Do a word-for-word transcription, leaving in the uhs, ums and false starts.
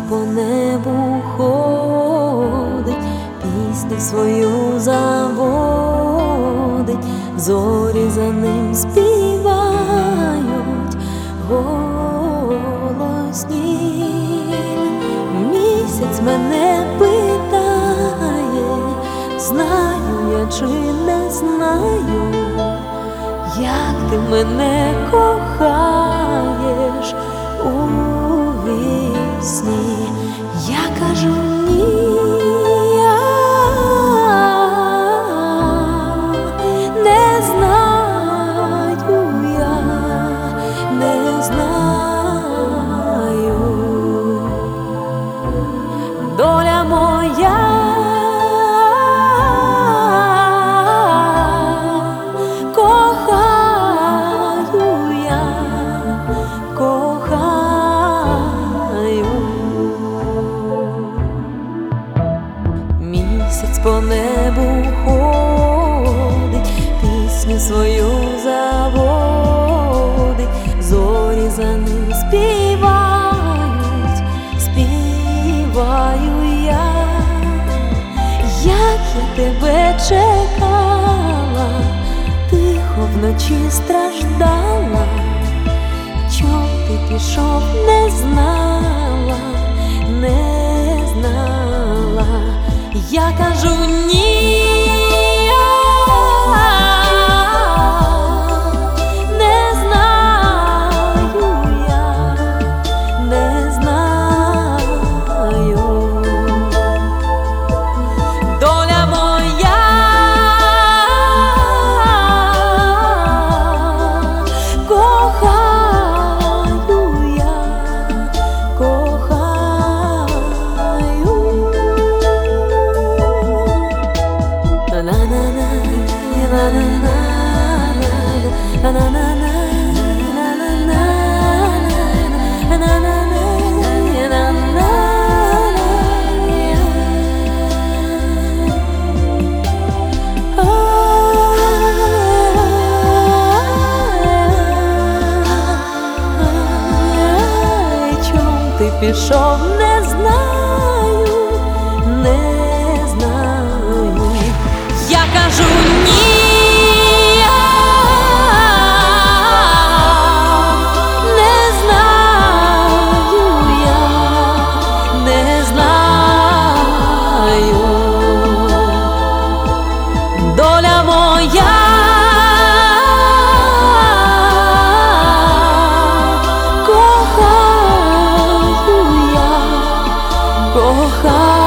по небу ходить, пісню свою заводить, зорі за ним співають голосні. Місяць мене питає, знаю я чи не знаю, як ти мене кохаєш у вісні. Я кажу ні, я не знаю, я не знаю. Доля моя по небу ходить, пісню свою заводить, зорі за ним співають, співаю я. Як я тебе чекала, тихо вночі страждала, чом ти пішов, не знала, не знала. Я кажу ні, не знаю, я не знаю. Доля моя кохаю я, кохаю. Ти пішов, не знаю, не знаю. Я кажу ні, не знаю, я не знаю. Доля моя кохаю.